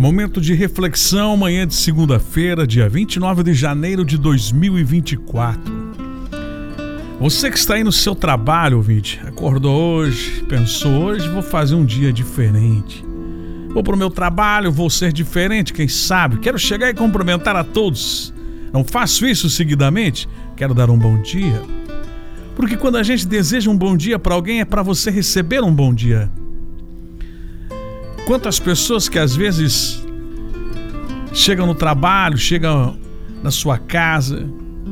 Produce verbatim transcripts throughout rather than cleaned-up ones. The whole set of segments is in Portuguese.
Momento de reflexão, manhã de segunda-feira, dia vinte e nove de janeiro de dois mil e vinte e quatro. Você que está aí no seu trabalho, ouvinte, acordou hoje, pensou, hoje vou fazer um dia diferente. Vou para o meu trabalho, vou ser diferente, quem sabe? Quero chegar e cumprimentar a todos. Não faço isso seguidamente, quero dar um bom dia. Porque quando a gente deseja um bom dia para alguém, é para você receber um bom dia. Quantas pessoas que às vezes chegam no trabalho, chegam na sua casa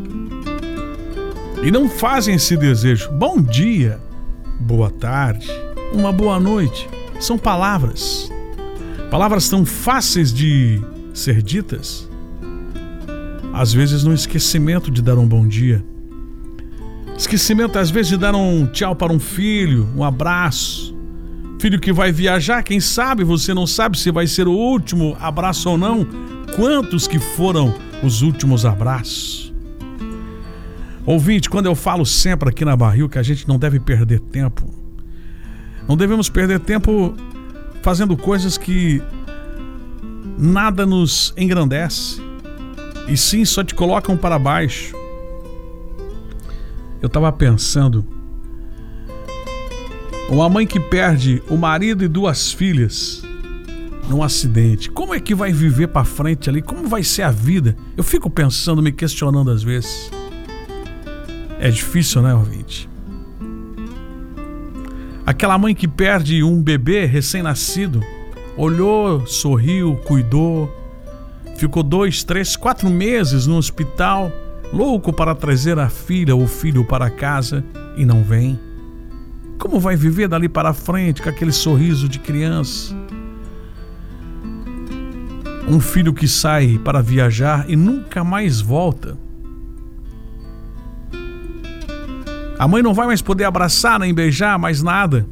e não fazem esse desejo. Bom dia, boa tarde, uma boa noite. São palavras. Palavras tão fáceis de ser ditas. Às vezes no esquecimento de dar um bom dia. Esquecimento às vezes de dar um tchau para um filho, um abraço. Filho que vai viajar, quem sabe, você não sabe se vai ser o último abraço ou não. Quantos que foram os últimos abraços? Ouvinte, quando eu falo sempre aqui na Barril que a gente não deve perder tempo, não devemos perder tempo fazendo coisas que nada nos engrandece e sim só te colocam para baixo. Eu estava pensando, uma mãe que perde o marido e duas filhas num acidente, como é que vai viver para frente ali? Como vai ser a vida? Eu fico pensando, me questionando às vezes. É difícil, né, ouvinte? Aquela mãe que perde um bebê recém-nascido, olhou, sorriu, cuidou, ficou dois, três, quatro meses no hospital, louco para trazer a filha ou o filho para casa e não vem. Como vai viver dali para frente com aquele sorriso de criança? Um filho que sai para viajar e nunca mais volta. A mãe não vai mais poder abraçar nem beijar mais nada.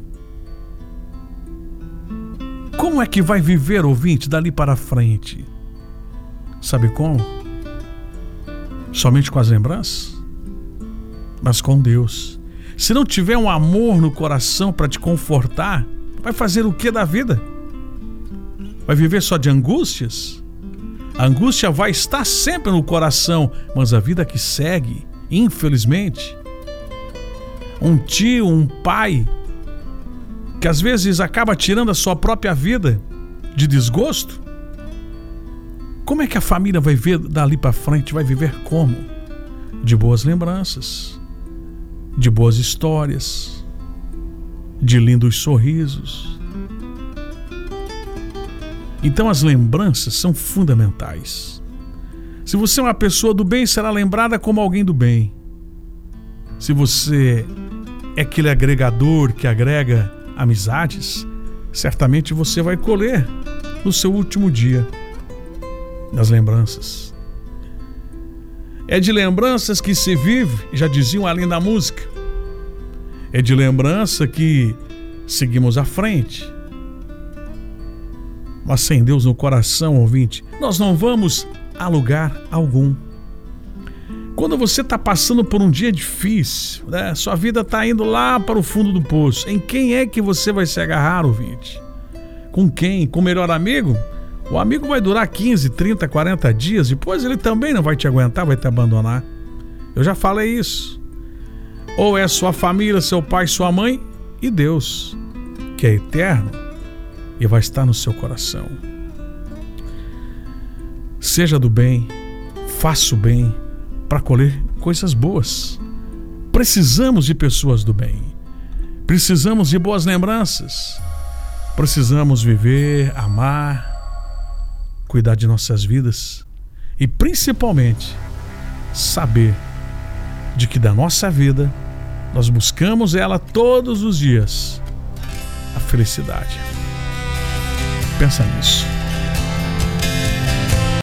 Como é que vai viver, ouvinte, dali para frente? Sabe como? Somente com as lembranças? Mas com Deus. Se não tiver um amor no coração para te confortar, vai fazer o que da vida? Vai viver só de angústias? A angústia vai estar sempre no coração, mas a vida que segue, infelizmente, um tio, um pai, que às vezes acaba tirando a sua própria vida de desgosto, como é que a família vai ver dali para frente? Vai viver como? De boas lembranças, de boas histórias, de lindos sorrisos. Então as lembranças são fundamentais. Se você é uma pessoa do bem, será lembrada como alguém do bem. Se você é aquele agregador que agrega amizades, certamente você vai colher no seu último dia das lembranças. É de lembranças que se vive, já diziam ali na música. É de lembrança que seguimos à frente. Mas sem Deus no coração, ouvinte, nós não vamos a lugar algum. Quando você está passando por um dia difícil, né? Sua vida está indo lá para o fundo do poço. Em quem é que você vai se agarrar, ouvinte? Com quem? Com o melhor amigo? O amigo vai durar quinze, trinta, quarenta dias, depois ele também não vai te aguentar, vai te abandonar. Eu já falei isso. Ou é sua família, seu pai, sua mãe e Deus, que é eterno e vai estar no seu coração. Seja do bem, faça o bem para colher coisas boas. Precisamos de pessoas do bem. Precisamos de boas lembranças. Precisamos viver, amar, cuidar de nossas vidas e principalmente saber de que da nossa vida nós buscamos ela todos os dias, a felicidade. Pensa nisso.